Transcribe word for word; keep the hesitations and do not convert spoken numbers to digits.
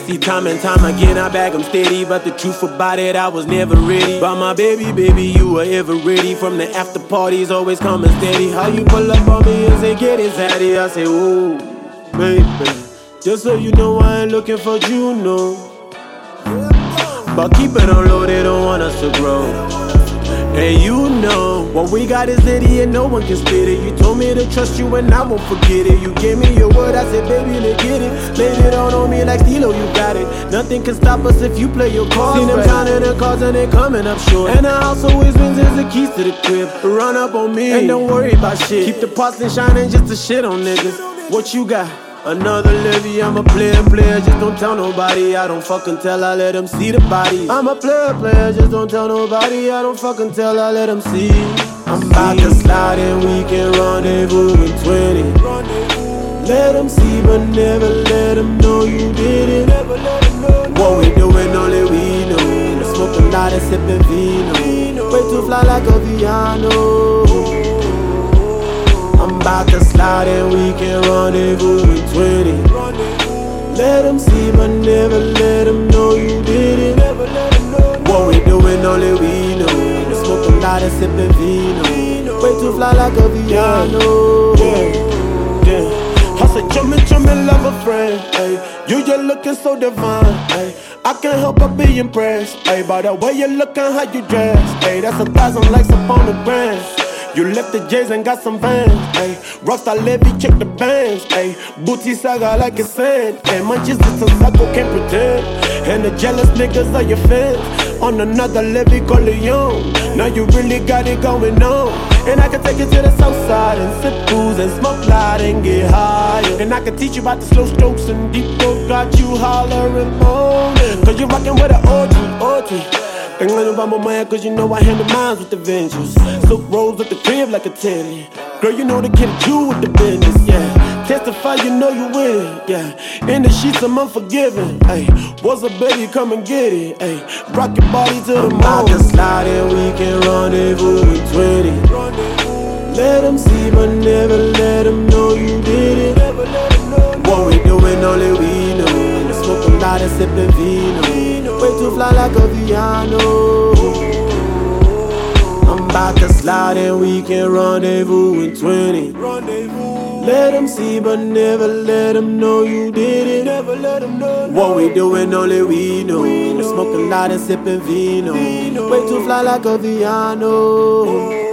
See, time and time again, I bag 'em steady. But the truth about it, I was never ready. But my baby, baby, you were ever ready. From the after parties, always coming steady. How you pull up on me and say, get it, zaddy? I say, ooh, baby. Just so you know, I ain't looking for you, no. But keep it on low, they don't want us to grow. And you know, what we got is litty and no one can spit it. You told me to trust you and I won't forget it. You gave me your word, I said, baby, let's get it. Laid it all on me like Stilo, you got it. Nothing can stop us if you play your cards. See them right. Counting the cards and they coming up short. And the house always wins is the keys to the crib. Run up on me and don't worry about shit. Keep the porcelain shining just to shit on niggas. What you got? Another Levy, I'm a player, player, just don't tell nobody. I don't fucking tell, I let them see the body. I'm a player, player, just don't tell nobody. I don't fucking tell, I let them see. I'm about to slide and we can rendezvous in twenty. Let them see, but never let them know you did it. What we doing, only we know. We smoke a lot and sippin' vino. Way too fly like a piano. I'm about to slide and we can rendezvous in twenty. Let them see, but never let them know you did it. What we doing, only we know. We smoke a lot and sippin' vino. Way too fly like a piano. Yeah, yeah. I said, chummy, chummy, love a friend. Ay. You just looking so divine. Ay. I can't help but be impressed. Ay. By the way you look and how you dress. Ay. That's a thousand likes up on the brand. You left the J's and got some vans, ayy. Rockstar Levy, check the bands, ayy. Booty saga like a sand, ayy. Munchies, it's a psycho, can't pretend. And the jealous niggas are your fans. On another Levy, Corleone. Now you really got it going on. And I can take you to the south side and sip booze and smoke loud and get higher. And I can teach you about the slow strokes and deep throat. Got you hollering moaning. Cause you rockin' with an O G, O G. Thinking about my man, cause you know I handle mines with the vengeance. Silk rolls at the crib like a telly. Girl, you know the kid you with the business, yeah. Testify, you know you with it, yeah. In the sheets, I'm unforgiving, ayy. What's up, baby, come and get it, ayy. Rock your body to the moon. I'm about to slide and we can rendezvous in twenty. Let them see, but never let them know you did it. What we doing, only we know. We smoke a lot and sippin' vino. Way too fly like a piano. I'm about to slide and we can rendezvous in twenty. Let them see, but never let them know you did it. What we doing, only we know. We smoke a lot and sippin' vino. Way too fly like a piano.